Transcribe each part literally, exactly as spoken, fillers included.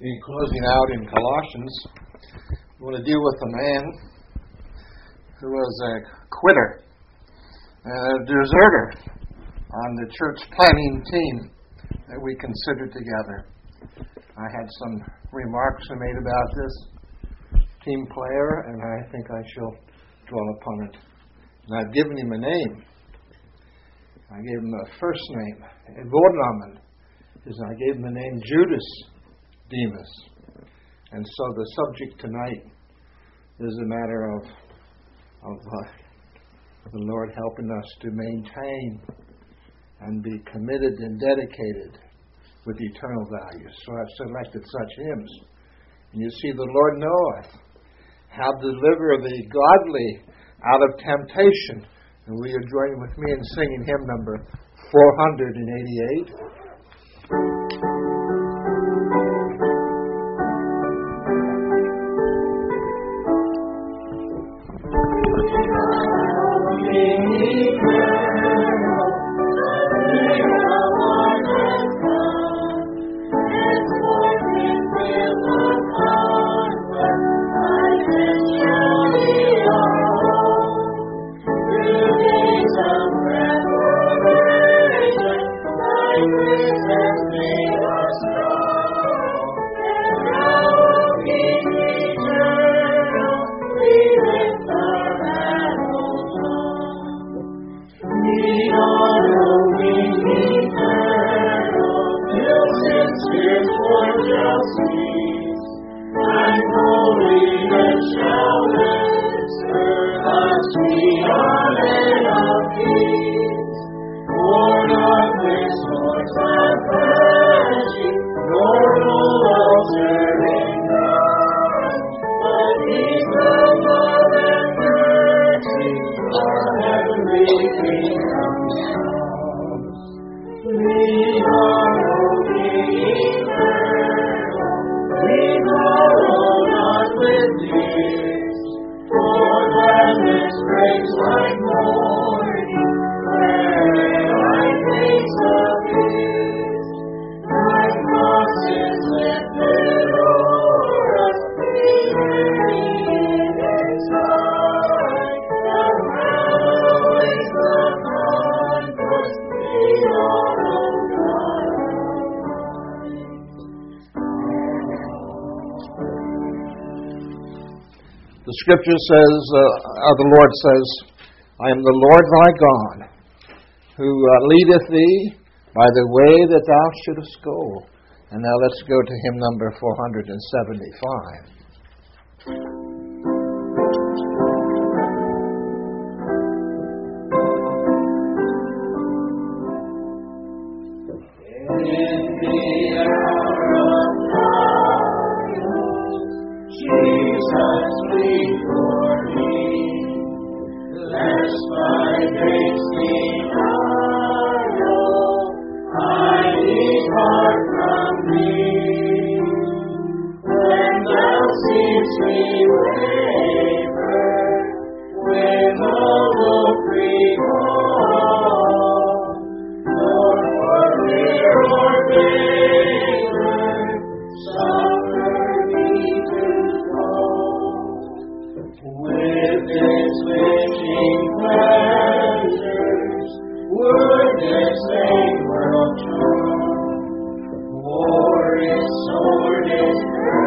be closing out in Colossians. We want to deal with a man who was a quitter, a deserter on the church planning team that we considered together. I had some remarks I made about this team player, and I think I shall dwell upon it. And I've given him a name. I gave him a first name, Vornamen, is I gave him the name Judas Demas. And so the subject tonight is a matter of, of uh, the Lord helping us to maintain and be committed and dedicated with eternal values. So I've selected such hymns. And you see, the Lord knoweth how to deliver the godly out of temptation. And will you join with me in singing hymn number four hundred eighty-eight? The Scripture says, uh, the Lord says, I am the Lord thy God, who uh, leadeth thee by the way that thou shouldest go. And now let's go to hymn number four hundred seventy-five.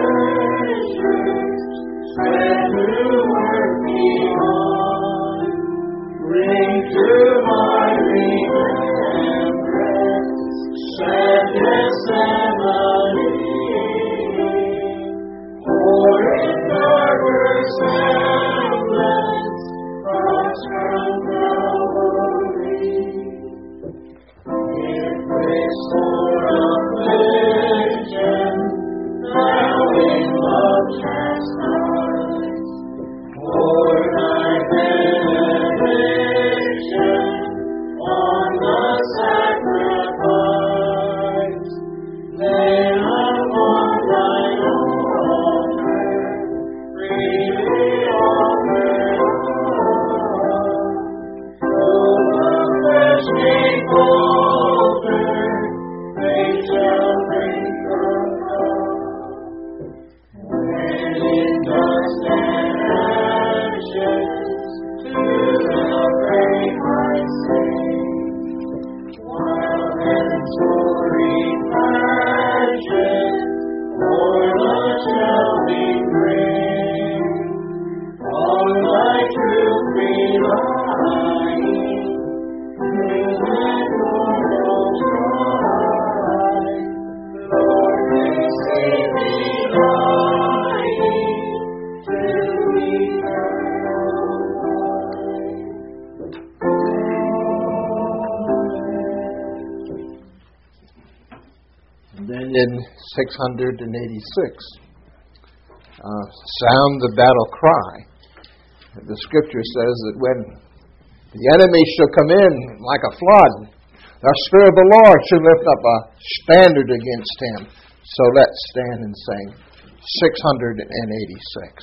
Spread through earth beyond. in six hundred eighty-six. Uh, sound the battle cry. The scripture says that when the enemy shall come in like a flood, the Spirit of the Lord shall lift up a standard against him. So let's stand and sing six hundred eighty-six.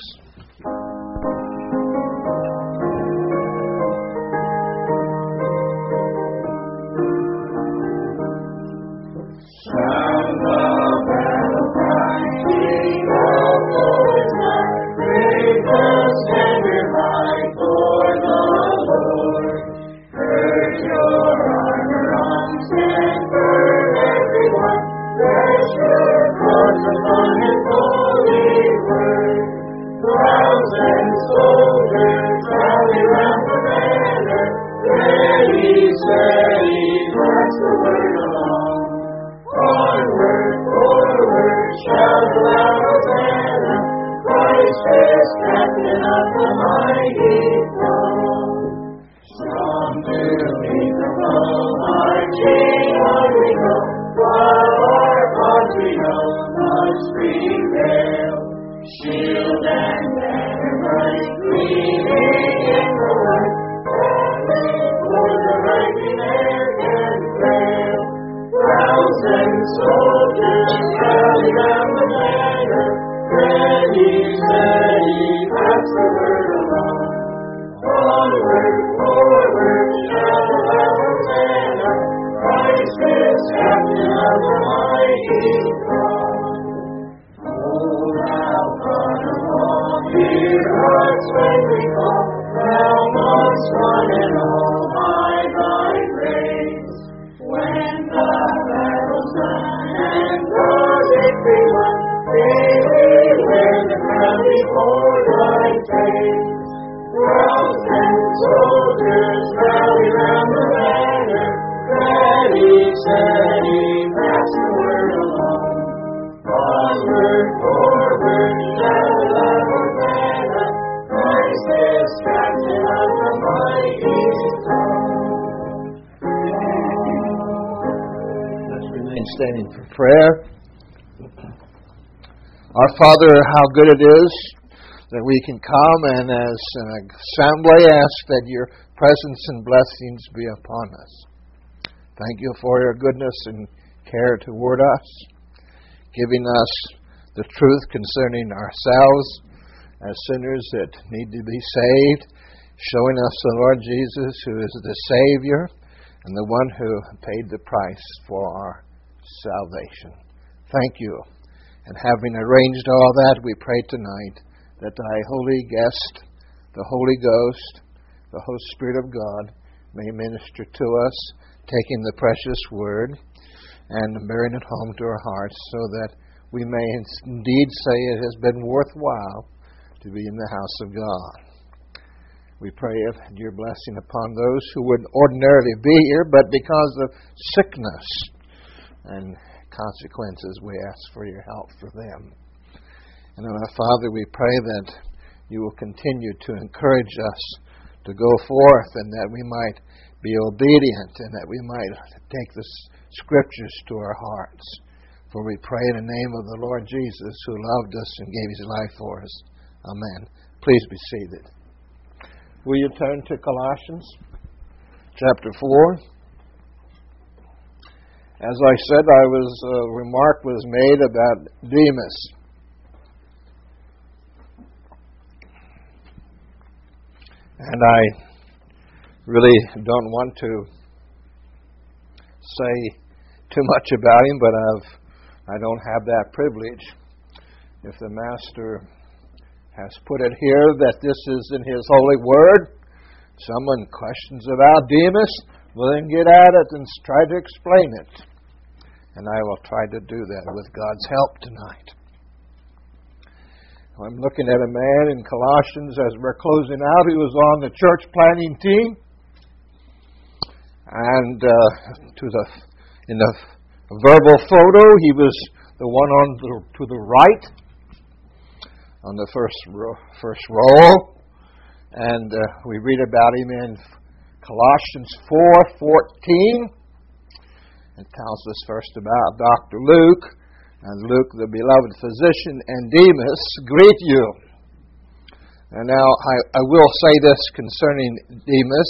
Standing for prayer. Our Father, how good it is that we can come and as an assembly ask that your presence and blessings be upon us. Thank you for your goodness and care toward us, giving us the truth concerning ourselves as sinners that need to be saved, showing us the Lord Jesus who is the Savior and the one who paid the price for our salvation. Thank you. And having arranged all that, we pray tonight that thy holy guest, the Holy Ghost, the Holy Spirit of God, may minister to us, taking the precious word and bearing it home to our hearts so that we may indeed say it has been worthwhile to be in the house of God. We pray of your blessing upon those who would ordinarily be here, but because of sickness and consequences, we ask for your help for them. And our Father, we pray that you will continue to encourage us to go forth and that we might be obedient and that we might take the scriptures to our hearts. For we pray in the name of the Lord Jesus, who loved us and gave his life for us. Amen. Please be seated. Will you turn to Colossians chapter four? As I said, I was a remark was made about Demas. And I really don't want to say too much about him, but I've I don't have that privilege. If the Master has put it here that this is in his holy word, someone questions about Demas, well, then get at it and try to explain it. And I will try to do that with God's help tonight. I'm looking at a man in Colossians as we're closing out. He was on the church planning team. And uh, to the in the verbal photo, he was the one on the, to the right on the first row, first row. And uh, we read about him in Colossians four fourteen. It tells us first about Doctor Luke, And Luke, the beloved physician, and Demas greet you. And now I, I will say this concerning Demas.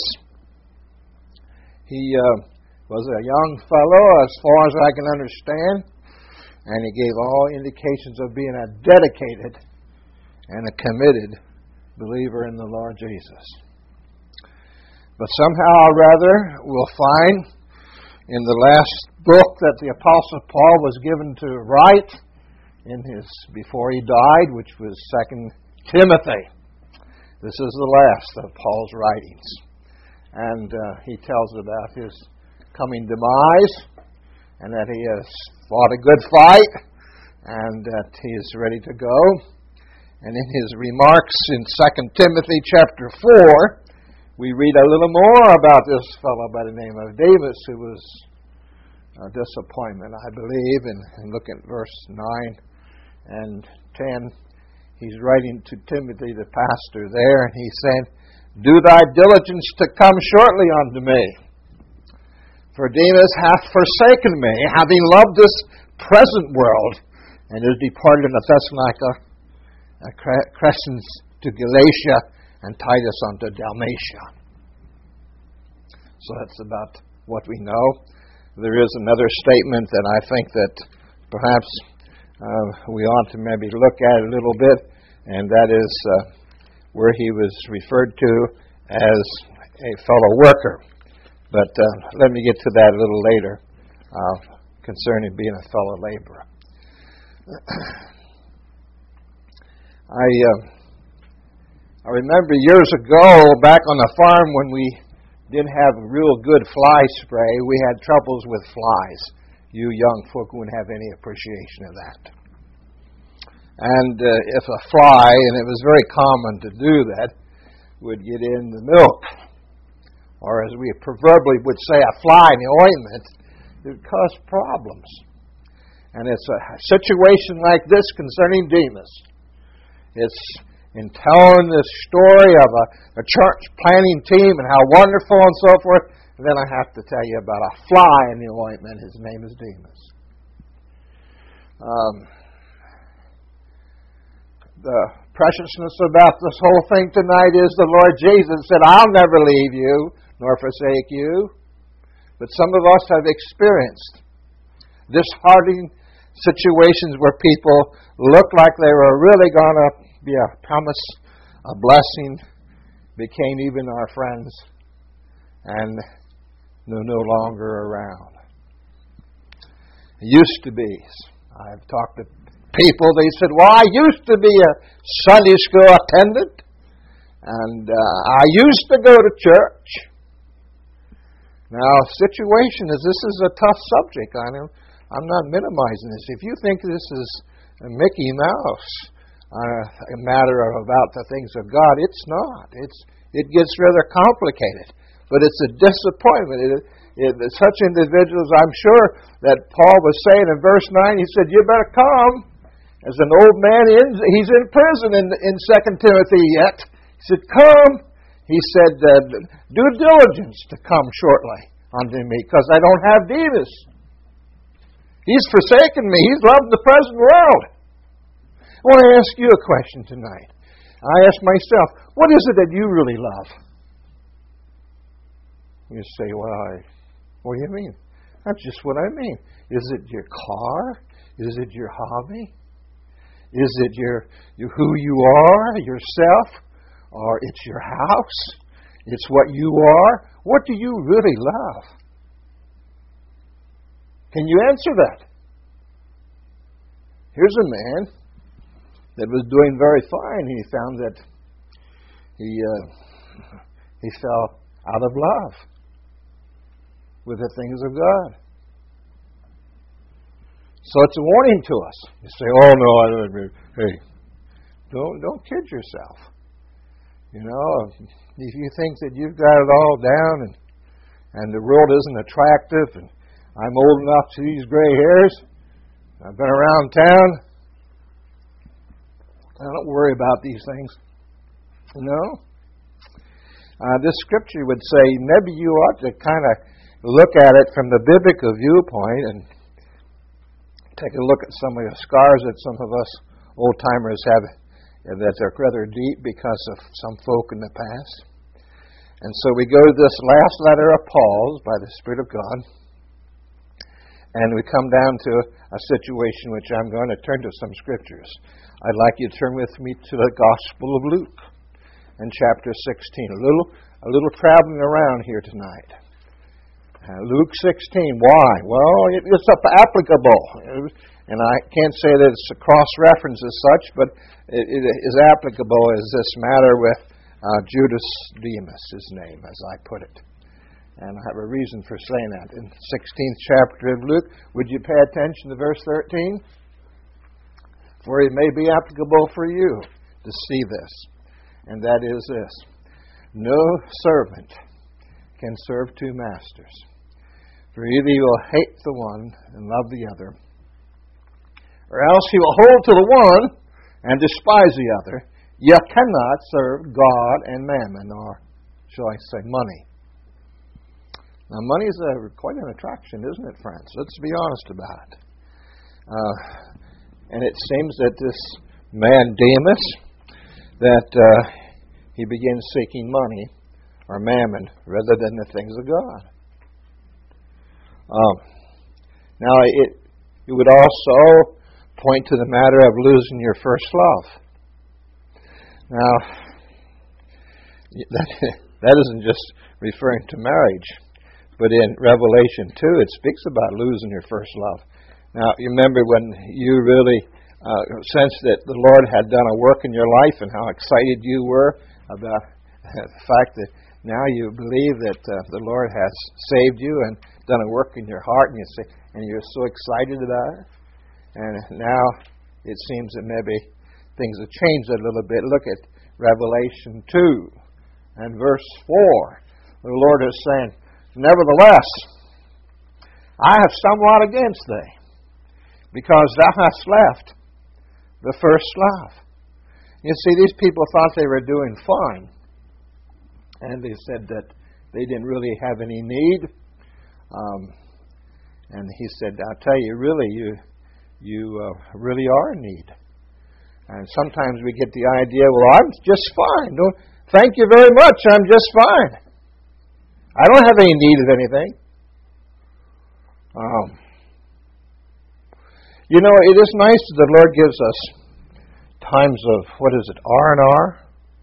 He uh, was a young fellow, as far as I can understand, and he gave all indications of being a dedicated and a committed believer in the Lord Jesus. But somehow or rather, we'll find in the last book that the Apostle Paul was given to write in his before he died, which was Second Timothy. This is the last of Paul's writings. And uh, he tells about his coming demise, and that he has fought a good fight, and that he is ready to go. And in his remarks in Second Timothy chapter four, we read a little more about this fellow by the name of Demas, who was a disappointment, I believe. And, and look at verse nine and ten. He's writing to Timothy, the pastor there, and he said, "Do thy diligence to come shortly unto me. For Demas hath forsaken me, having loved this present world, and is departed unto Thessalonica, Crescens to Galatia, and Titus unto Dalmatia." So that's about what we know. There is another statement that I think that perhaps uh, we ought to maybe look at a little bit, and that is uh, where he was referred to as a fellow worker. But uh, let me get to that a little later uh, concerning being a fellow laborer. I uh, I remember years ago back on the farm when we didn't have real good fly spray, we had troubles with flies. You young folk wouldn't have any appreciation of that. And uh, if a fly, and it was very common to do that, would get in the milk, or as we proverbially would say, a fly in the ointment, it would cause problems. And it's a situation like this concerning Demas. It's in telling this story of a, a church planting team and how wonderful and so forth, and then I have to tell you about a fly in the ointment. His name is Demas. Um, the preciousness about this whole thing tonight is the Lord Jesus said, "I'll never leave you nor forsake you." But some of us have experienced disheartening situations where people look like they were really going to be a promise, a blessing, became even our friends, and they're no longer around. It used to be. I've talked to people, they said, "Well, I used to be a Sunday school attendant, and uh, I used to go to church." Now, situation is, this is a tough subject. I know, I'm not minimizing this. If you think this is a Mickey Mouse, Uh, a matter of about the things of God, it's not. It's it gets rather complicated, but it's a disappointment. It, it, such individuals, I'm sure that Paul was saying in verse nine, he said, "You better come." As an old man, in, he's in prison in, in Second Timothy yet. He said, "Come." He said, uh, "Do diligence to come shortly unto me, because I don't have Demas. He's forsaken me. He's loved the present world." I want to ask you a question tonight. I ask myself, what is it that you really love? You say, "Well, I, what do you mean?" That's just what I mean. Is it your car? Is it your hobby? Is it your, your who you are, yourself? Or it's your house? It's what you are? What do you really love? Can you answer that? Here's a man that was doing very fine. He found that he uh, he fell out of love with the things of God. So it's a warning to us. You say, "Oh no, I don't." Hey, don't don't kid yourself. You know, if you think that you've got it all down and and the world isn't attractive, and I'm old enough to these gray hairs, I've been around town, I don't worry about these things. No. Uh, this scripture would say maybe you ought to kind of look at it from the biblical viewpoint and take a look at some of the scars that some of us old-timers have, that are rather deep because of some folk in the past. And so we go to this last letter of Paul's by the Spirit of God, and we come down to a situation which I'm going to turn to some scriptures. I'd like you to turn with me to the Gospel of Luke in chapter sixteen. A little, a little traveling around here tonight. Uh, Luke sixteen. Why? Well, it, it's applicable. And I can't say that it's a cross-reference as such, but it, it is applicable as this matter with uh, Judas Demas, his name, as I put it. And I have a reason for saying that. In the sixteenth chapter of Luke, would you pay attention to verse thirteen? For it may be applicable for you to see this. And that is this. No servant can serve two masters. For either you will hate the one and love the other, or else you will hold to the one and despise the other. You cannot serve God and mammon, or shall I say money. Now, money is a, quite an attraction, isn't it, friends? Let's be honest about it. Uh, and it seems that this man, Demas, that uh, he begins seeking money or mammon rather than the things of God. Um, now, it, it would also point to the matter of losing your first love. Now, that, that isn't just referring to marriage, but in Revelation two, it speaks about losing your first love. Now, you remember when you really uh, sensed that the Lord had done a work in your life and how excited you were about the fact that now you believe that uh, the Lord has saved you and done a work in your heart, and you say, and you're so excited about it. And now it seems that maybe things have changed a little bit. Look at Revelation two and verse four. The Lord is saying, nevertheless, I have somewhat against thee, because thou hast left the first love. You see, these people thought they were doing fine, and they said that they didn't really have any need. Um, and he said, I'll tell you, really, you you uh, really are in need. And sometimes we get the idea, well, I'm just fine. Don't, thank you very much, I'm just fine. I don't have any need of anything. Um, you know, it is nice that the Lord gives us times of, what is it, R and R?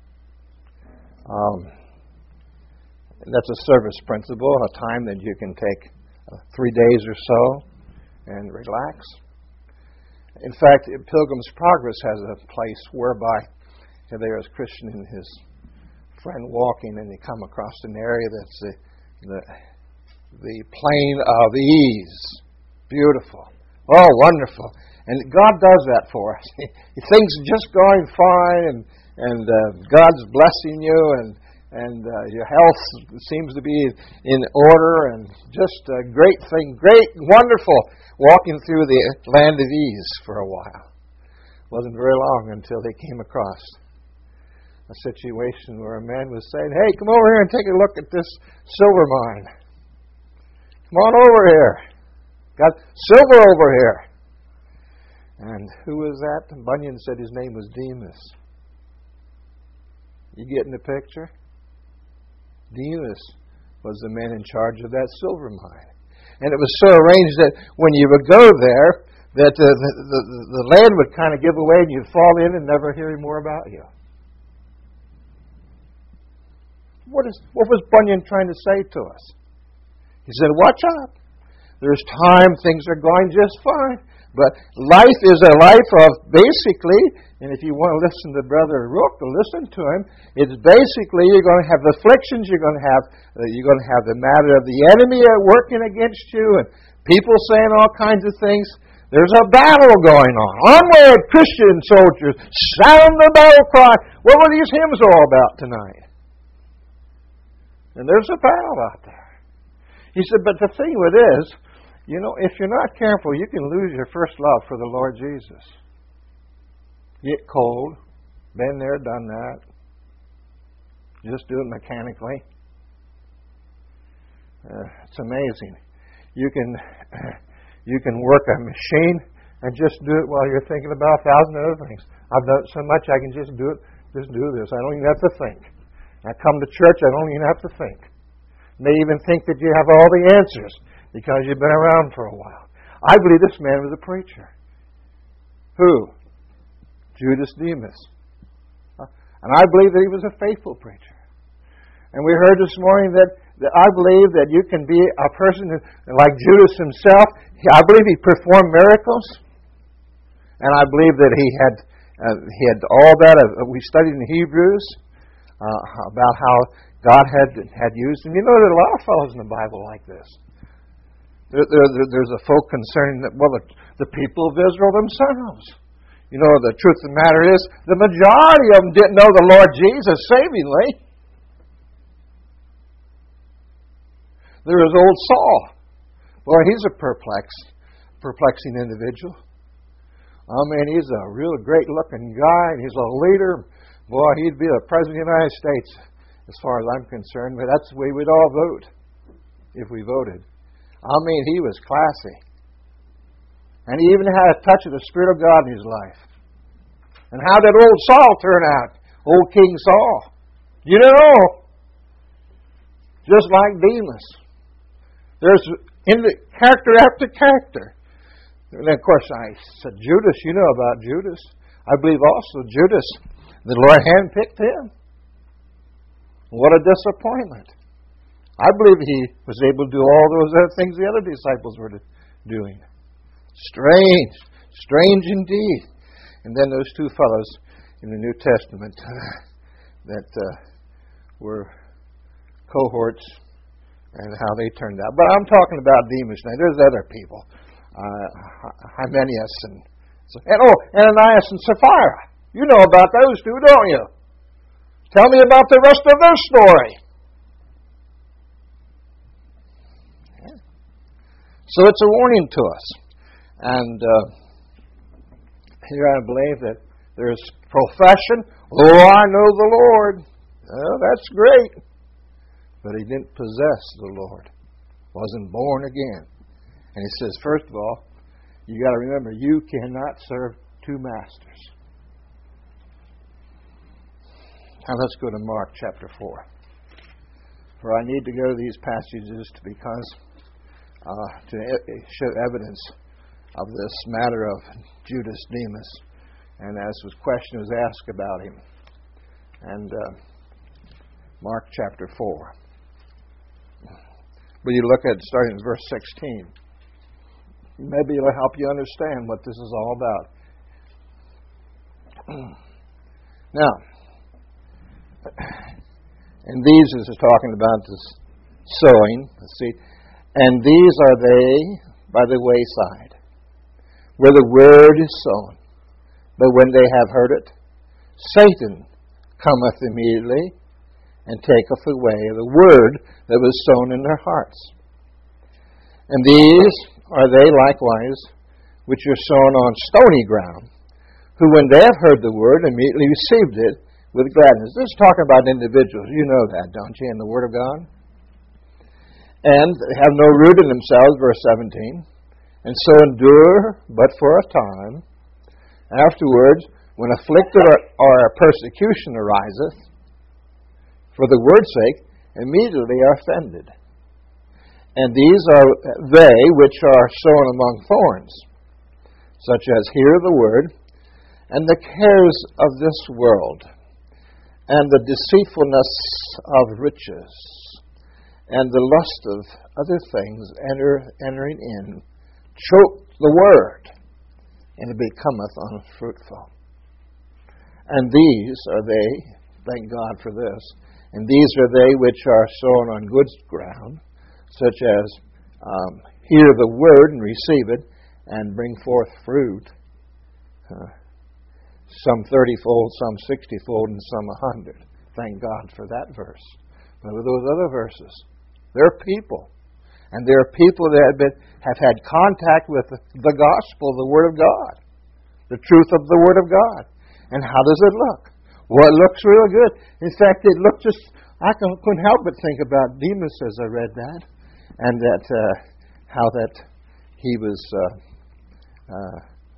Um, that's a service principle, a time that you can take uh, three days or so and relax. In fact, Pilgrim's Progress has a place whereby there is Christian and his friend walking, and they come across an area that's the the, the plain of ease. Beautiful. Oh, wonderful. And God does that for us. Things are just going fine, and, and uh, God's blessing you, and, and uh, your health seems to be in order, and just a great thing, great, wonderful, walking through the land of ease for a while. Wasn't very long until they came across a situation where a man was saying, hey, come over here and take a look at this silver mine. Come on over here. Got silver over here. And who was that? And Bunyan said his name was Demas. You getting the picture? Demas was the man in charge of that silver mine. And it was so arranged that when you would go there, that uh, the, the, the land would kind of give away and you'd fall in and never hear more about you. What is what was Bunyan trying to say to us? He said, watch out. There's time, things are going just fine. But life is a life of basically, and if you want to listen to Brother Rook, listen to him, it's basically you're going to have afflictions, you're going to have uh, you're going to have the matter of the enemy working against you, and people saying all kinds of things. There's a battle going on. Onward, Christian soldiers, sound the battle cry. What were these hymns all about tonight? And there's a battle out there. He said, but the thing with it is, you know, if you're not careful, you can lose your first love for the Lord Jesus. Get cold. Been there, done that. Just do it mechanically. Uh, it's amazing. You can you can work a machine and just do it while you're thinking about a thousand other things. I've done it so much I can just do it, just do this. I don't even have to think. I come to church, I don't even have to think. You may even think that you have all the answers because you've been around for a while. I believe this man was a preacher. Who? Judas Demas. And I believe that he was a faithful preacher. And we heard this morning that, that I believe that you can be a person who, like Judas himself. I believe he performed miracles. And I believe that he had uh, he had all that. Uh, we studied in Hebrews uh, about how God had had used him. You know, there are a lot of fellows in the Bible like this. There, there, there's a folk concerning that, well, the, the people of Israel themselves. You know, the truth of the matter is, the majority of them didn't know the Lord Jesus savingly. There was old Saul. Boy, he's a perplexed, perplexing individual. I mean, he's a real great-looking guy, and he's a leader. Boy, he'd be the President of the United States, as far as I'm concerned. But that's the way we'd all vote, if we voted. I mean, he was classy. And he even had a touch of the Spirit of God in his life. And how did old Saul turn out? Old King Saul. You know, just like Demas. There's in the character after character. And of course, I said Judas. You know about Judas. I believe also Judas, the Lord handpicked him. What a disappointment. I believe he was able to do all those other things the other disciples were doing. Strange. Strange indeed. And then those two fellows in the New Testament that uh, were cohorts and how they turned out. But I'm talking about Demas now. There's other people. Uh, Hymenaeus and, and, oh, Ananias and Sapphira. You know about those two, don't you? Tell me about the rest of their story. Yeah. So it's a warning to us. And uh, here I believe that there's profession. Oh, I know the Lord. Oh, that's great. But he didn't possess the Lord. Wasn't born again. And he says, first of all, you got to remember, you cannot serve two masters. Now let's go to Mark chapter four. For I need to go to these passages because uh, to show evidence of this matter of Judas Demas, and as was question was asked about him. And uh, Mark chapter four. Will you look at starting in verse sixteen? Maybe it'll help you understand what this is all about. Now, and these is talking about this sowing. Let's see. And these are they by the wayside, where the word is sown. But when they have heard it, Satan cometh immediately and taketh away the word that was sown in their hearts. And these are they likewise which are sown on stony ground, who when they have heard the word immediately received it with gladness. This is talking about individuals. You know that, don't you, in the Word of God? And have no root in themselves, verse seventeen, and so endure but for a time. Afterwards, when afflicted or persecution ariseth, for the word's sake, immediately are offended. And these are they which are sown among thorns, such as hear the word, and the cares of this world, and the deceitfulness of riches, and the lust of other things enter, entering in, choke the word, and it becometh unfruitful. And these are they, thank God for this, and these are they which are sown on good ground, such as um, hear the word and receive it, and bring forth fruit, uh, some thirty-fold, some sixty-fold, and some a hundred. Thank God for that verse. But with those other verses, they're people. And there are people that have, been, have had contact with the gospel, the Word of God, the truth of the Word of God. And how does it look? Well, it looks real good. In fact, it looked just, I couldn't help but think about Demas as I read that, and that uh, how that he was uh, uh,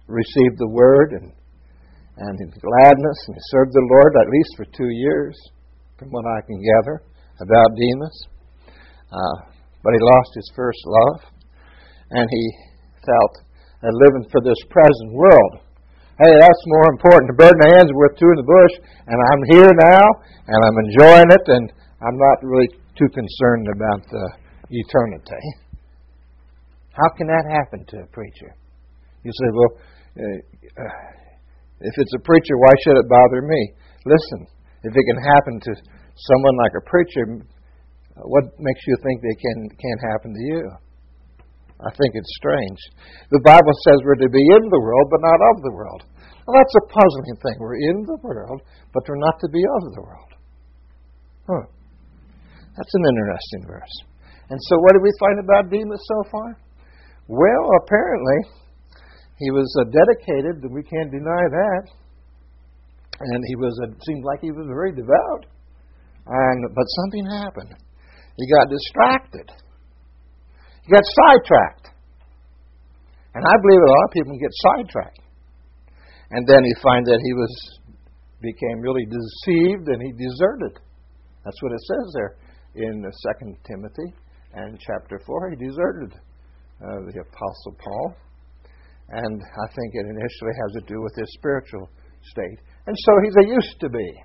received the Word and, and in gladness, and he served the Lord at least for two years, from what I can gather about Demas. Uh, but he lost his first love, and he felt that living for this present world, hey, that's more important. The bird in the hand's worth two in the bush, and I'm here now, and I'm enjoying it, and I'm not really too concerned about the eternity. How can that happen to a preacher? You say, well, uh, if it's a preacher, why should it bother me? Listen, if it can happen to someone like a preacher, what makes you think they can can't happen to you? I think it's strange. The Bible says we're to be in the world, but not of the world. Well, that's a puzzling thing. We're in the world, but we're not to be of the world. Huh. That's an interesting verse. And so what do we find about Demas so far? Well, apparently, he was uh, dedicated, and we can't deny that. And he was, it seemed like he was very devout. And but something happened. He got distracted. He got sidetracked. And I believe a lot of people get sidetracked. And then he finds that he was became really deceived and he deserted. That's what it says there in Second Timothy and chapter four. He deserted uh, the Apostle Paul. And I think it initially has to do with his spiritual state. And so he's a used to be.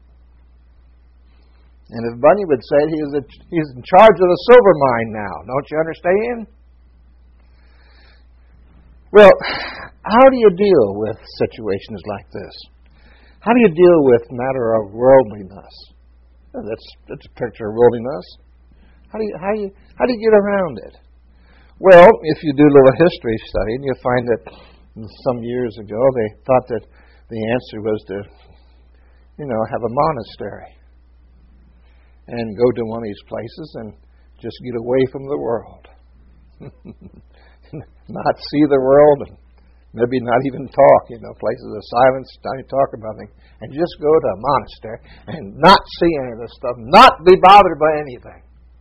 And if Bunny would say he is a, he's in charge of the silver mine now, don't you understand? Well, how do you deal with situations like this? How do you deal with matter of worldliness? Well, that's that's a picture of worldliness. How do you how do you how do you get around it? Well, if you do a little history study, and you find that some years ago they thought that the answer was to, you know, have a monastery and go to one of these places and just get away from the world. Not see the world and maybe not even talk, you know, places of silence, not even talk about things. And just go to a monastery and not see any of this stuff, not be bothered by anything.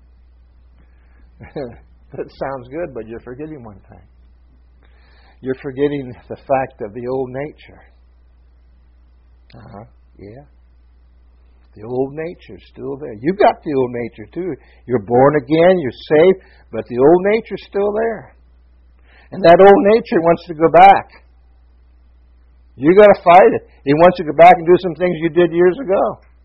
That sounds good, but you're forgetting one thing. You're forgetting the fact of the old nature. Uh-huh, yeah. The old nature's still there. You've got the old nature too. You're born again, you're saved, but the old nature's still there. And that old nature wants to go back. You got to fight it. It wants to go back and do some things you did years ago.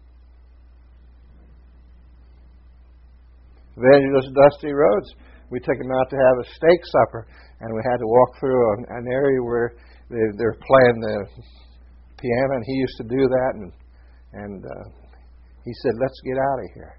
Evangelist Dusty Rhodes, we took him out to have a steak supper, and we had to walk through an, an area where they, they're playing the piano, and he used to do that, and and uh, he said, let's get out of here.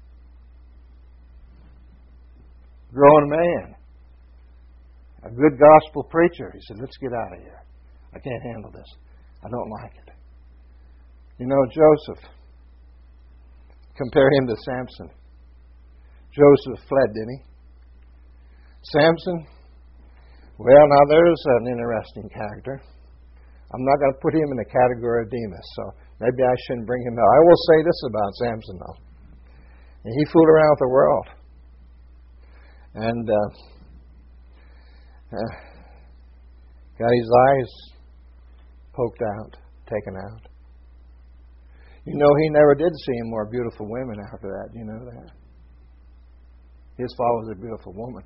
Grown man. A good gospel preacher. He said, let's get out of here. I can't handle this. I don't like it. You know, Joseph, compare him to Samson. Joseph fled, didn't he? Samson, well, now there's an interesting character. I'm not going to put him in the category of Demas, so maybe I shouldn't bring him out. I will say this about Samson, though. And he fooled around with the world. And uh, uh, got his eyes poked out, taken out. You know, he never did see more beautiful women after that. You know that? His father was a beautiful woman.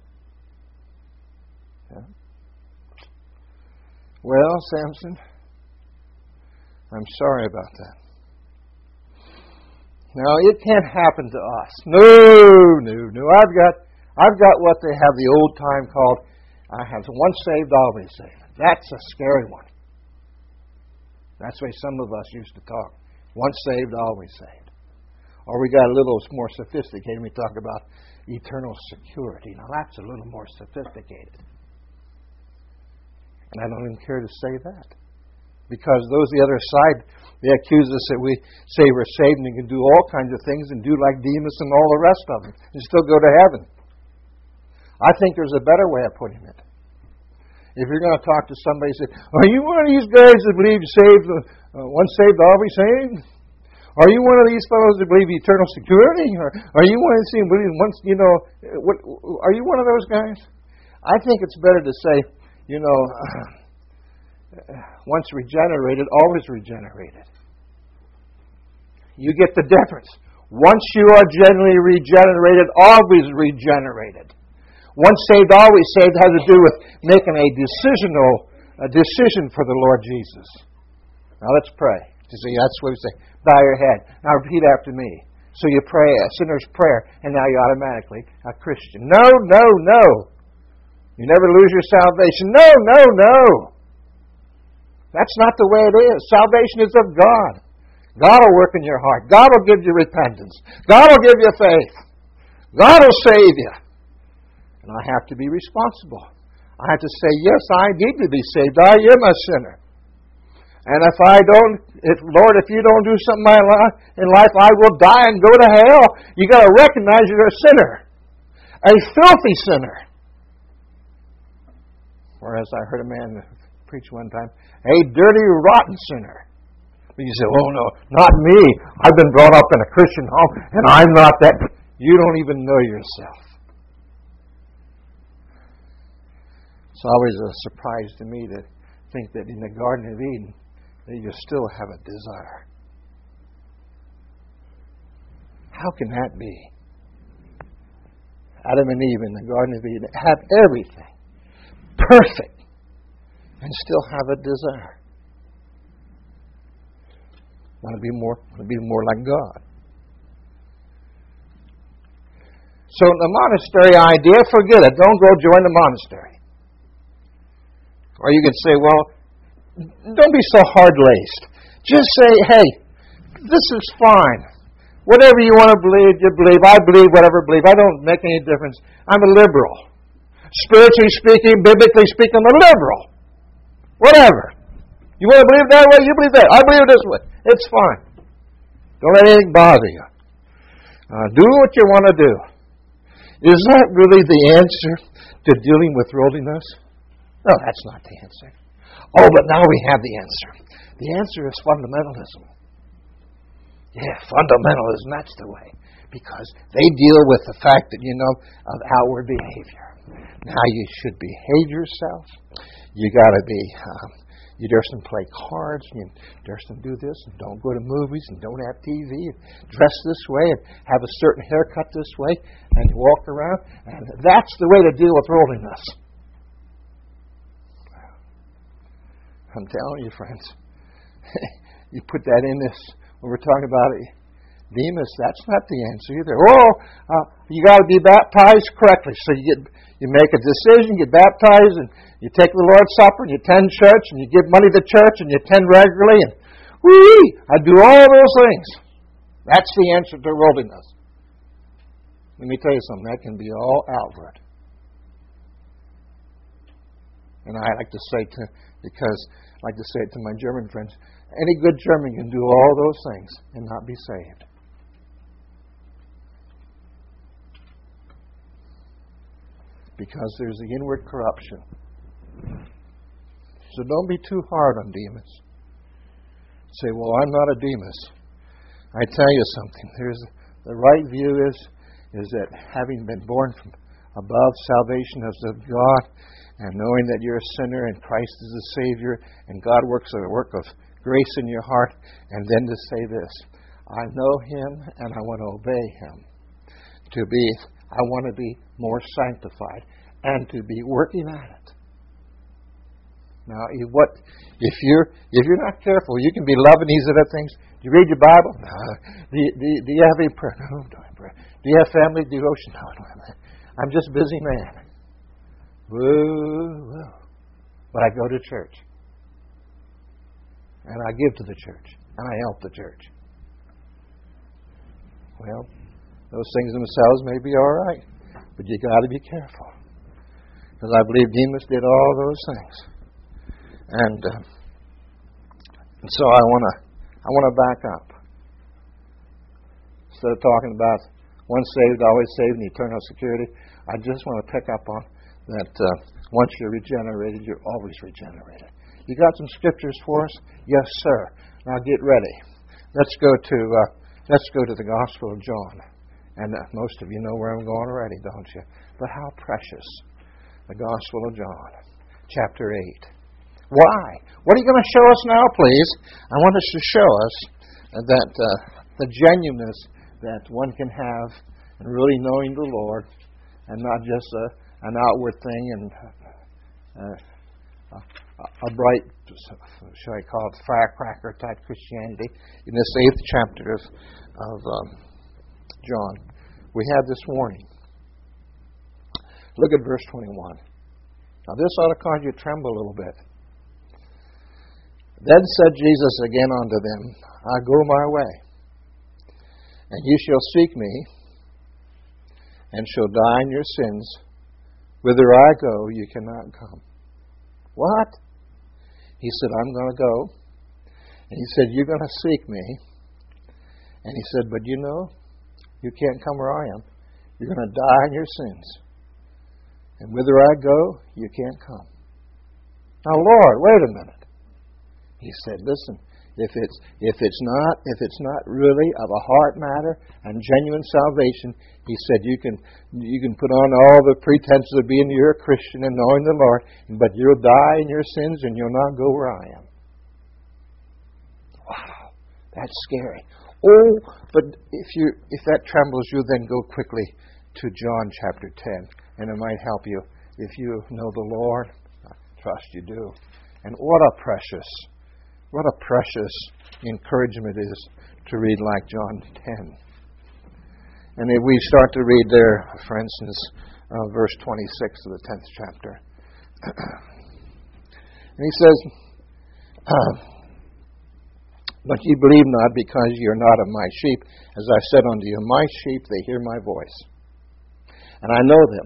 Yeah. Well, Samson, I'm sorry about that. Now, it can't happen to us. No, no, no. I've got, I've got what they have the old time called, I have once saved, always saved. That's a scary one. That's the way some of us used to talk. Once saved, always saved. Or we got a little more sophisticated. We talk about eternal security. Now, that's a little more sophisticated. And I don't even care to say that. Because those the other side, they accuse us that we say we're saved and can do all kinds of things and do like Demas and all the rest of them and still go to heaven. I think there's a better way of putting it. If you're going to talk to somebody and say, are you one of these guys that believe saved, uh, once saved, always saved? Are you one of these fellows that believe eternal security? Or are you one of these that believe once, you know, what, are you one of those guys? I think it's better to say, you know, once regenerated, always regenerated. You get the difference. Once you are genuinely regenerated, always regenerated. Once saved, always saved has to do with making a decisional a decision for the Lord Jesus. Now let's pray. You see, that's what we say. Bow your head. Now repeat after me. So you pray a sinner's prayer, and now you're automatically a Christian. No, no, no. You never lose your salvation. No, no, no. That's not the way it is. Salvation is of God. God will work in your heart. God will give you repentance. God will give you faith. God will save you. And I have to be responsible. I have to say, yes, I need to be saved. I am a sinner. And if I don't, if Lord, if you don't do something in my life, in life, I will die and go to hell. You got to recognize you're a sinner, a filthy sinner. Whereas I heard a man preach one time, a dirty, rotten sinner. But you say, oh no, not me. I've been brought up in a Christian home, and I'm not that. You don't even know yourself. It's always a surprise to me to think that in the Garden of Eden, that you still have a desire. How can that be? Adam and Eve in the Garden of Eden have everything perfect and still have a desire. Want to be more, want to be more like God. So the monastery idea, forget it. Don't go join the monastery. Or you could say, well, don't be so hard-laced. Just say, hey, this is fine. Whatever you want to believe, you believe. I believe whatever I believe. I don't make any difference. I'm a liberal. Spiritually speaking, biblically speaking, I'm a liberal. Whatever. You want to believe that way, you believe that. I believe this way. It's fine. Don't let anything bother you. Uh, do what you want to do. Is that really the answer to dealing with worldliness? No, that's not the answer. Oh, but now we have the answer. The answer is fundamentalism. Yeah, fundamentalism, that's the way. Because they deal with the fact that, you know, of outward behavior. Now you should behave yourself. You got to be, um, you daresn't play cards, you daresn't do this, and don't go to movies, and don't have T V, and dress this way, and have a certain haircut this way, and you walk around. And that's the way to deal with worldliness. I'm telling you, friends, you put that in this, when we're talking about it, Demas, that's not the answer either. Oh, uh, you got to be baptized correctly. So you get, you make a decision, get baptized, and you take the Lord's Supper, and you attend church, and you give money to church, and you attend regularly, and whee, I do all those things. That's the answer to worldliness. Let me tell you something, that can be all outward. And I like to say to, because I like to say it to my German friends, any good German can do all those things and not be saved. Because there's the inward corruption. So don't be too hard on Demas. Say, well, I'm not a Demas. I tell you something. There's the right view is is that having been born from above, salvation is of God, and knowing that you're a sinner and Christ is the Savior, and God works a work of grace in your heart, and then to say this, I know Him and I want to obey Him. To be, I want to be more sanctified and to be working at it. Now, what if you're if you're not careful, you can be loving these other things. Do you read your Bible? No. Do you, do you, do you have a prayer? No, don't I pray. Do you have family devotion? No, no, no. I'm just a busy man. Whoa, whoa. But I go to church. And I give to the church. And I help the church. Well, those things themselves may be all right. But you got to be careful. Because I believe Demas did all those things. And, uh, and so I want to I want to back up. Instead of talking about once saved, always saved, and eternal security, I just want to pick up on that uh, once you're regenerated, you're always regenerated. You got some scriptures for us? Yes, sir. Now get ready. Let's go to uh, let's go to the Gospel of John. And uh, most of you know where I'm going already, don't you? But how precious. The Gospel of John, chapter eight. Why? What are you going to show us now, please? I want us to show us that uh, the genuineness that one can have in really knowing the Lord, and not just a, an outward thing and uh, a, a bright, shall I call it, firecracker type Christianity. In this eighth chapter of, of um, John, we have this warning. Look at verse twenty-one. Now this ought to cause you to tremble a little bit. Then said Jesus again unto them, I go my way, and you shall seek me, and shall die in your sins. Whither I go, you cannot come. What? He said, I'm going to go. And he said, you're going to seek me. And he said, but you know, you can't come where I am. You're going to die in your sins. And whither I go, you can't come. Now, Lord, wait a minute. He said, listen, if it's if it's not if it's not really of a heart matter and genuine salvation, he said you can you can put on all the pretenses of being you're a Christian and knowing the Lord, but you'll die in your sins and you'll not go where I am. Wow, that's scary. Oh, but if you if that trembles you, then go quickly to John chapter ten, and it might help you if you know the Lord. I trust you do. And what a precious What a precious encouragement it is to read like John ten. And if we start to read there, for instance, uh, verse twenty-six of the tenth chapter. And he says, uh, but ye believe not, because ye are not of my sheep. As I said unto you, my sheep, they hear my voice. And I know them.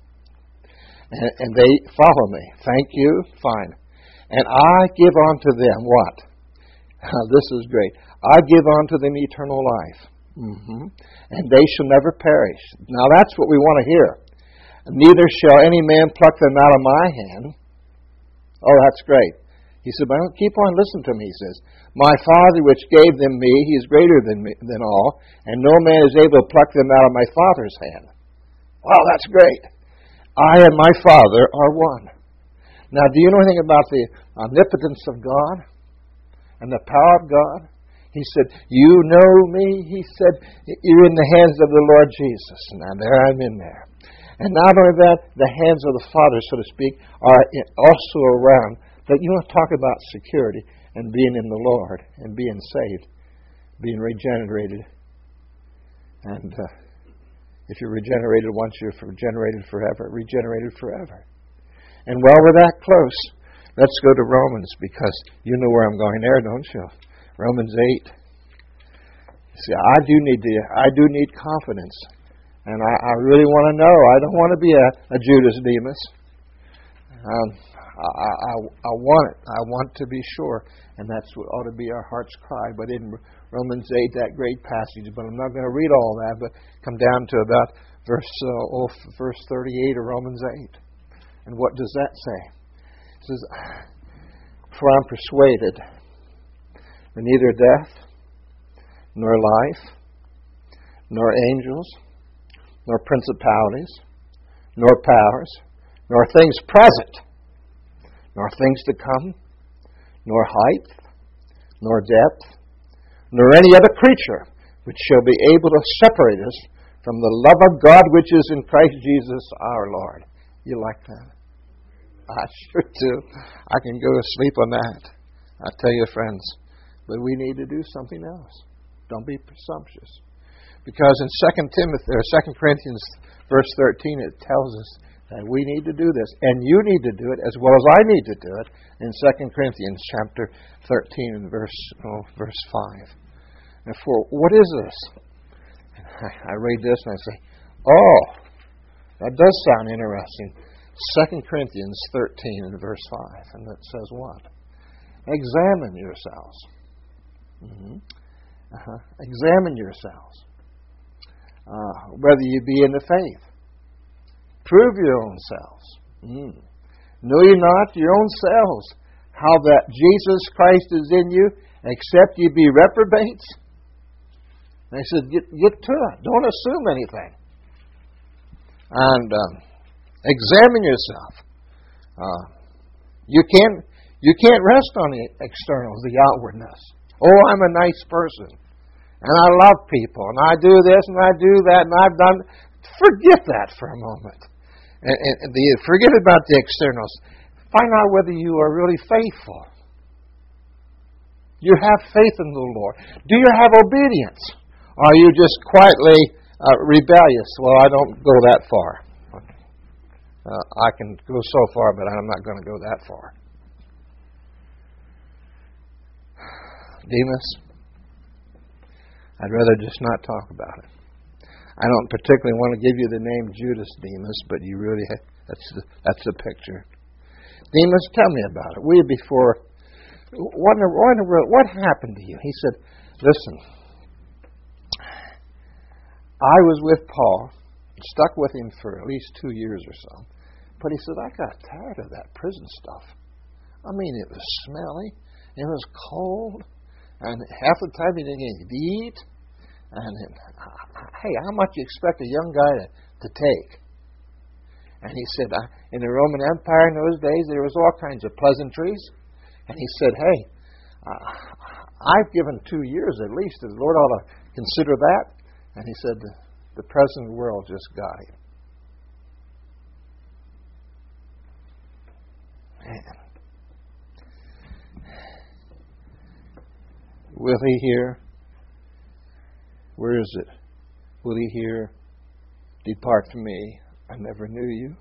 And, and they follow me. Thank you. Fine. And I give unto them what? Uh, this is great. I give unto them eternal life. Mm-hmm. And they shall never perish. Now that's what we want to hear. Neither shall any man pluck them out of my hand. Oh, that's great. He said, but keep on listening to me, he says. My Father which gave them me, he is greater than me, than all, and no man is able to pluck them out of my Father's hand. Wow, that's great. I and my Father are one. Now, do you know anything about the omnipotence of God and the power of God? He said, you know me. He said, you're in the hands of the Lord Jesus. Now, there I'm in there. And not only that, the hands of the Father, so to speak, are also around. But you want to talk about security and being in the Lord and being saved, being regenerated. And uh, if you're regenerated once, you're regenerated forever, regenerated forever. And while we're that close, let's go to Romans, because you know where I'm going there, don't you? Romans eight. See, I do need to, I do need confidence, and I, I really want to know. I don't want to be a, a Judas Demas. Um, I, I, I want it. I want to be sure, and that's what ought to be our heart's cry. But in Romans eight, that great passage, but I'm not going to read all that, but come down to about verse uh, oh, verse thirty-eight of Romans eight. And what does that say? It says, for I'm persuaded that neither death, nor life, nor angels, nor principalities, nor powers, nor things present, nor things to come, nor height, nor depth, nor any other creature which shall be able to separate us from the love of God which is in Christ Jesus our Lord. You like that? I sure do. I can go to sleep on that. I tell you, friends, but we need to do something else. Don't be presumptuous. Because in Second Timothy or Second Corinthians verse thirteen, it tells us that we need to do this. And you need to do it as well as I need to do it in Second Corinthians chapter thirteen and verse oh, verse five. And for what is this? And I, I read this and I say, oh, that does sound interesting. Second Corinthians thirteen and verse five. And it says what? Examine yourselves. Mm-hmm. Uh-huh. Examine yourselves. Uh, whether you be in the faith. Prove your own selves. Mm. Know ye not your own selves how that Jesus Christ is in you, except ye be reprobates? And he said, get, get to it. Don't assume anything. And um, examine yourself. Uh, you can't You can't rest on the externals, the outwardness. Oh, I'm a nice person, and I love people, and I do this, and I do that, and I've done... Forget that for a moment. And, and the, forget about the externals. Find out whether you are really faithful. You have faith in the Lord. Do you have obedience? Or are you just quietly uh, rebellious? Well, I don't go that far. Uh, I can go so far, but I'm not going to go that far. Demas, I'd rather just not talk about it. I don't particularly want to give you the name Judas Demas, but you really have, that's the, that's the picture. Demas, tell me about it. We before what, what, what happened to you? He said, listen, I was with Paul, stuck with him for at least two years or so. But he said, I got tired of that prison stuff. I mean, it was smelly, it was cold, and half the time you didn't get anything to eat. And then, hey, how much you expect a young guy to, to take? And he said, uh, in the Roman Empire in those days, there was all kinds of pleasantries. And he said, hey, uh, I've given two years at least. The Lord ought to consider that. And he said, the, the present world just got him. Man. Will he hear? Where is it? Will he hear, depart from me, I never knew you?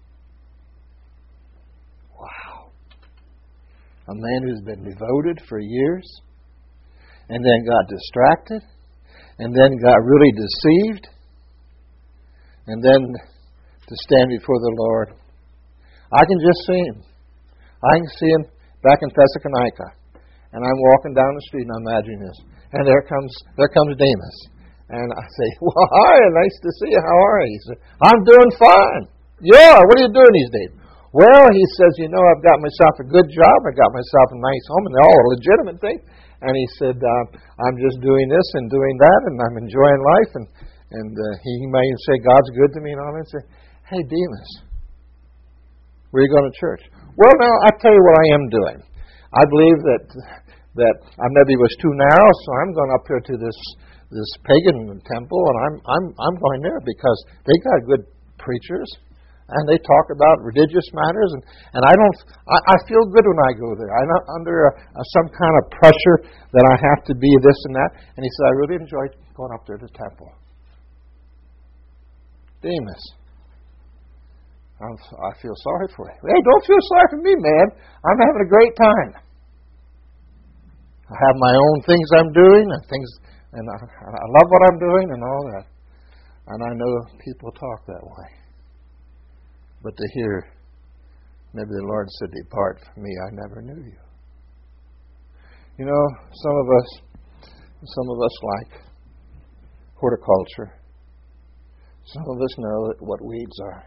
Wow. A man who's been devoted for years, and then got distracted, and then got really deceived, and then to stand before the Lord. I can just see him. I can see him back in Thessalonica, and I'm walking down the street, and I'm imagining this, and there comes there comes Demas. And I say, well, hi, nice to see you. How are you? He said, I'm doing fine. Yeah, what are you doing these days? Well, he says, you know, I've got myself a good job. I got myself a nice home, and they're all legitimate things. And he said, uh, I'm just doing this and doing that, and I'm enjoying life. And, and uh, he, he may even say, God's good to me and all that. And say, hey, Demas, where are you going to church? Well, now, I'll tell you what I am doing. I believe that that I maybe was too narrow, so I'm going up here to this this pagan temple, and I'm I'm I'm going there because they got good preachers, and they talk about religious matters, and, and I don't I, I feel good when I go there. I'm not under a, a, some kind of pressure that I have to be this and that. And he said, I really enjoy going up there to the temple. Demas, I'm, I feel sorry for you. Hey, don't feel sorry for me, man. I'm having a great time. I have my own things I'm doing and things. And I, I love what I'm doing and all that. And I know people talk that way. But to hear, maybe the Lord said, depart from me, I never knew you. You know, some of us, some of us like horticulture. Some of us know what weeds are.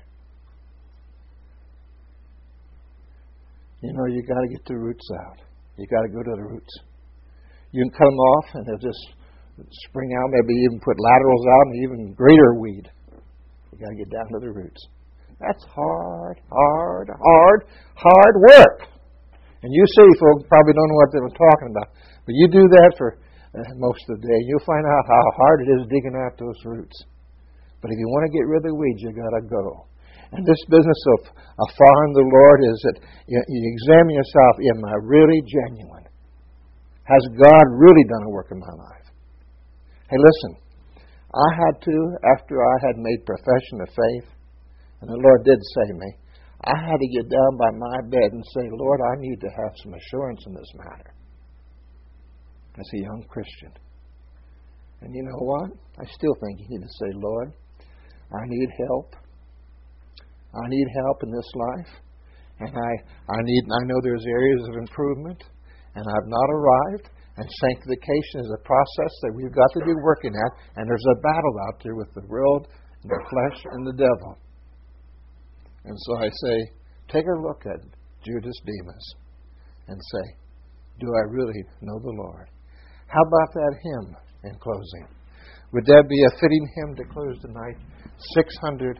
You know, you got to get the roots out. You got to go to the roots. You can cut them off and they'll just spring out, maybe even put laterals out and even greater weed. You got to get down to the roots. That's hard, hard, hard, hard work. And you see, folks probably don't know what they're talking about, but you do that for uh, most of the day. You'll find out how hard it is digging out those roots. But if you want to get rid of the weeds, you got to go. And this business of, of following the Lord is that you, you examine yourself: am I really genuine? Has God really done a work in my life? Hey, listen, I had to, after I had made profession of faith, and the Lord did save me, I had to get down by my bed and say, Lord, I need to have some assurance in this matter as a young Christian. And you know what? I still think you need to say, Lord, I need help. I need help in this life. And I, I need. I know there's areas of improvement, and I've not arrived. And sanctification is a process that we've got to be working at. And there's a battle out there with the world, and the flesh, and the devil. And so I say, take a look at Judas Demas and say, do I really know the Lord? How about that hymn in closing? Would that be a fitting hymn to close tonight? six hundred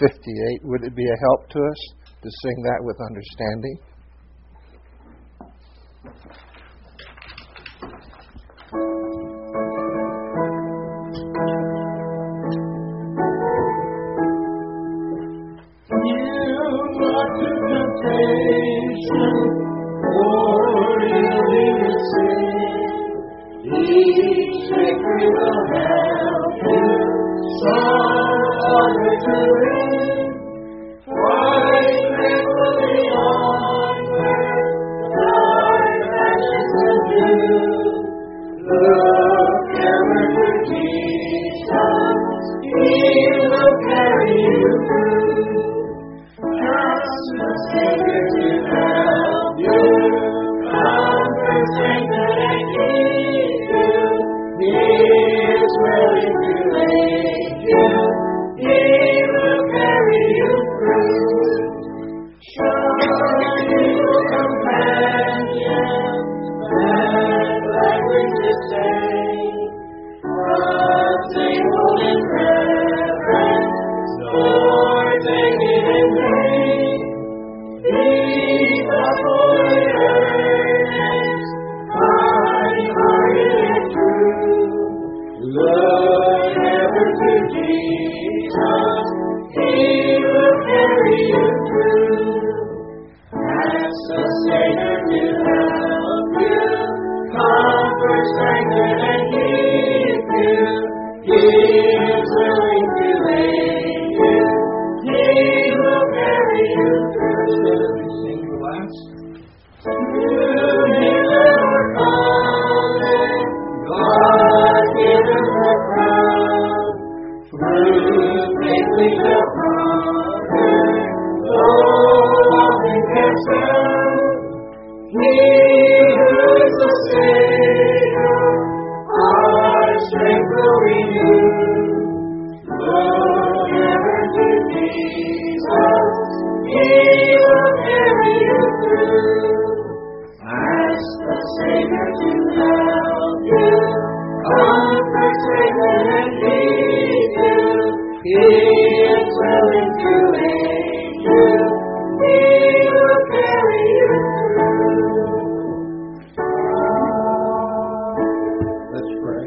fifty-eight. Would it be a help to us to sing that with understanding? salvation, for healing of sin. Each victory will help you, some honor to win. Fight faithfully onward, Lord, passions and do. Look ever to Jesus, He will carry you through. Trust the Savior to help you, comfort, strengthen, and keep you. He is willing to aid you. He will carry you through. Shine your companion, and gladly to say, thankful in reverence, Lord, take it in vain. Be humble and earnest, kind-hearted and true. Look ever to Jesus, He will carry you through. Ask the Savior to help you, comfort, strengthen, and keep you. He is willing to aid you. He will carry you through. Let me sing the last. To Him our calling, God given the crown. Through faith we shall conquer, though often cast down. He who is the Savior, our strength will renew. Look ever to Jesus, He will carry you through. Ask the Savior to help you, comfort, strengthen, and keep you. He is willing to aid you. He will carry you through. Let's pray.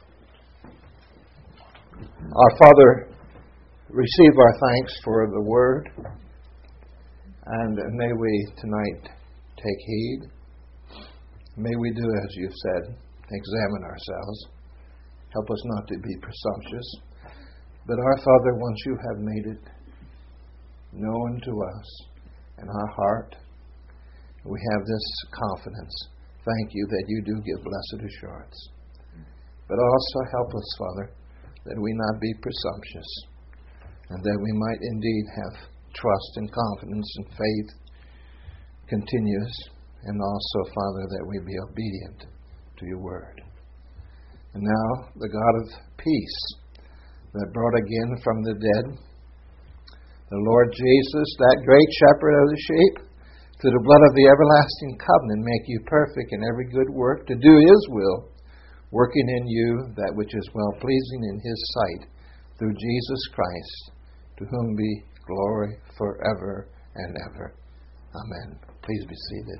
Our Father, receive our thanks for the Word, and may we tonight take heed. May we do as you've said, examine ourselves. Help us not to be presumptuous. But our Father, once you have made it known to us in our heart, we have this confidence. Thank you that you do give blessed assurance. But also help us, Father, that we not be presumptuous, and that we might indeed have trust and confidence and faith continuous, and also, Father, that we be obedient to your word. And now, the God of peace that brought again from the dead the Lord Jesus, that great shepherd of the sheep, through the blood of the everlasting covenant, make you perfect in every good work to do His will, working in you that which is well-pleasing in His sight, through Jesus Christ, to whom be glory forever and ever. Amen. Please be seated.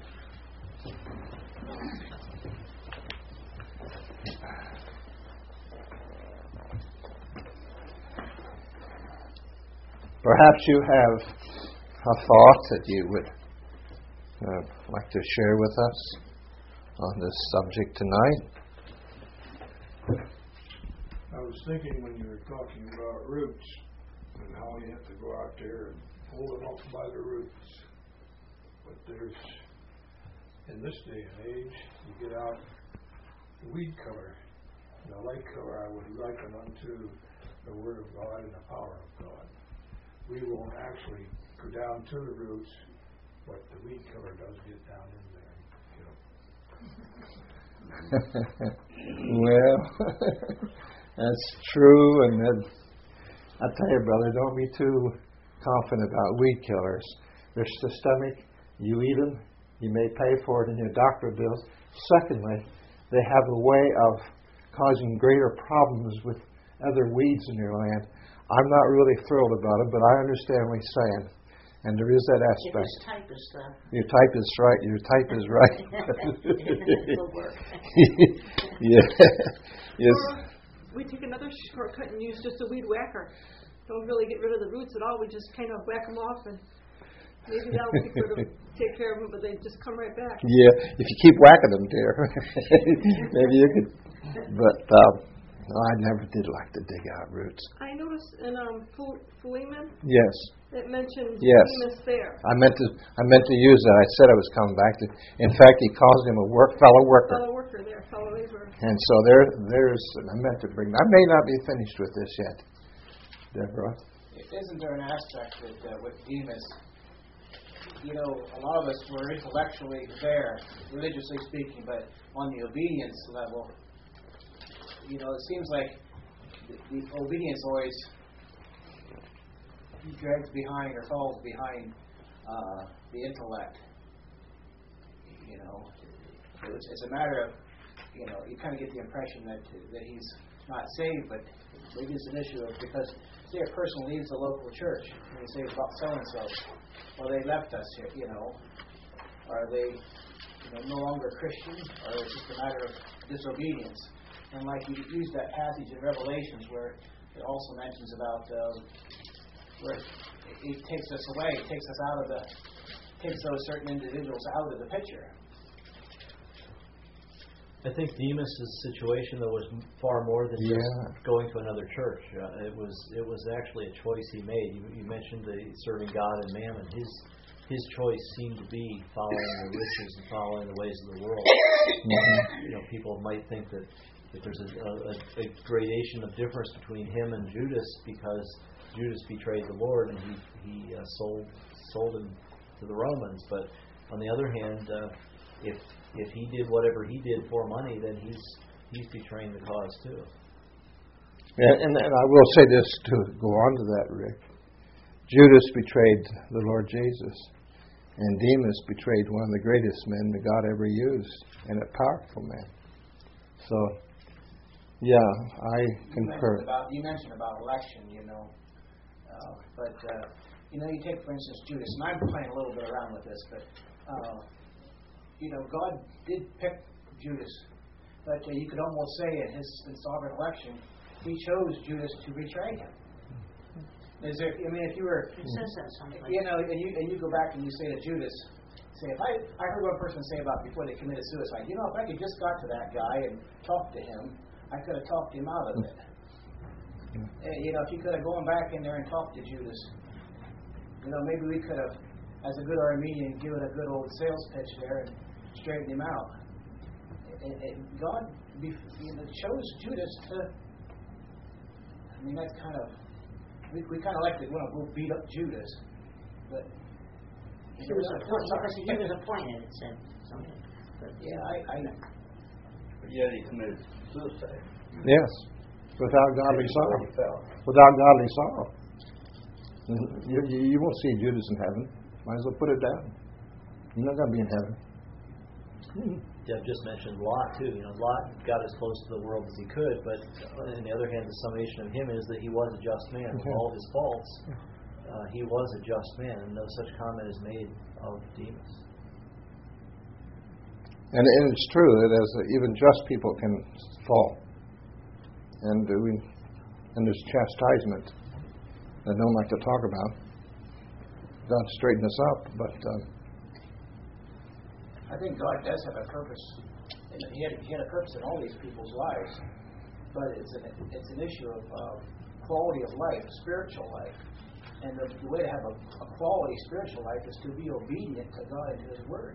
Perhaps you have a thought that you would uh, like to share with us on this subject tonight. I was thinking when you were talking about roots and how you have to go out there and pull them up by the roots. But there's, in this day and age, you get out the weed cover. The light cover I would liken unto the Word of God and the power of God. We won't actually go down to the roots, but the weed cover does get down in there. You know. Well, that's true, and then, I tell you, brother, don't be too confident about weed killers. They're systemic. You eat them, you may pay for it in your doctor bills. Secondly, they have a way of causing greater problems with other weeds in your land. I'm not really thrilled about it, but I understand what he's saying. And there is that aspect. If type is stuff. Your type is right. Your type is right. It'll work. Yeah. Yes. Or we take another shortcut and use just a weed whacker. Don't really get rid of the roots at all. We just kind of whack them off and Maybe that'll be good to take care of them, but they just come right back. Yeah, if you keep whacking them, dear, maybe you could. But um, no, I never did like to dig out roots. I noticed in um, Philemon, Yes. it mentioned Yes. Demas there. I meant to. I meant to use that. I said I was coming back to. In fact, he calls him a work fellow worker. Fellow worker there, fellow laborer. And so there, there's. I meant to bring. I may not be finished with this yet, Deborah. Isn't there an aspect that uh, with Demas, you know, a lot of us were intellectually there, religiously speaking, but on the obedience level, you know, it seems like the, the obedience always drags behind or falls behind uh, the intellect. You know, it's, it's a matter of, you know, you kind of get the impression that that he's not saved, but maybe it's an issue of because say a person leaves the local church and they say about so and so, well they left us here, you know, are they, you know, no longer Christians, or it's just a matter of disobedience? And like you use that passage in Revelations where it also mentions about uh, where it, it takes us away, it takes us out of the, takes those certain individuals out of the picture. I think Demas' situation, though, was far more than Yeah. just going to another church. Uh, it was it was actually a choice he made. You, you mentioned the serving God and mammon. His his choice seemed to be following the riches and following the ways of the world. Mm-hmm. You know, people might think that, that there's a, a, a gradation of difference between him and Judas because Judas betrayed the Lord and he he uh, sold sold him to the Romans. But on the other hand, uh, if If he did whatever he did for money, then he's he's betraying the cause too. And, and, and I will say this to go on to that, Rick. Judas betrayed the Lord Jesus, and Demas betrayed one of the greatest men that God ever used, and a powerful man. So, yeah, I You concur. mentioned about, you mentioned about election, you know, uh, but uh, you know, you take for instance Judas, and I'm playing a little bit around with this, but. Uh, You know, God did pick Judas, but uh, you could almost say in his in sovereign election, He chose Judas to betray him. Is there? I mean, if you were, It says that someplace. you know, and you and you go back and you say to Judas, say, if I I heard one person say about before they committed suicide, you know, if I could just got to that guy and talked to him, I could have talked him out of it. And, you know, if you could have gone back in there and talked to Judas, you know, maybe we could have, as a good Armenian, given a good old sales pitch there and straighten him out. And, and God you know, chose Judas to. I mean, that's kind of we, we kind of like to want to go beat up Judas, but He was appointed. Because he was appointed. It said something. But yeah, I, I But yet he committed suicide. Yes, without godly He sorrow. fell. Without godly sorrow. You, you, you won't see Judas in heaven. Might as well put it down. You're not going to be in heaven. Deb just mentioned Lot too. You know, Lot got as close to the world as he could, but on the other hand, the summation of him is that he was a just man with all his faults. Uh, he was a just man, and no such comment is made of Demas. And, and it's true that as uh, even just people can fall, and uh, we, and there's chastisement that I don't like to talk about. God straighten us up, but. Uh, I think God does have a purpose. And he had, he had a purpose in all these people's lives, but it's an it's an issue of uh, quality of life, spiritual life, and the, the way to have a, a quality spiritual life is to be obedient to God and to His Word.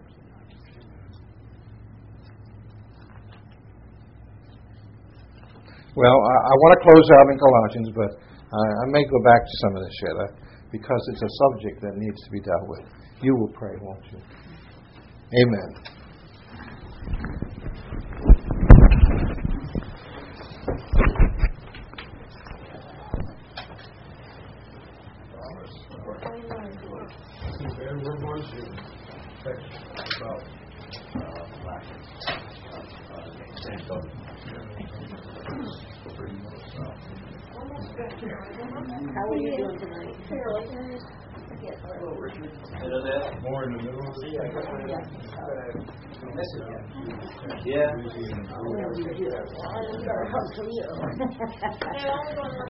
Well, I, I want to close out in Colossians, but I, I may go back to some of this yet, uh, because it's a subject that needs to be dealt with. You will pray, won't you? Amen. And we're going to text about how are you doing tonight? more in the middle of the day. Yeah. Well, you do. Well, I'm going to come to you.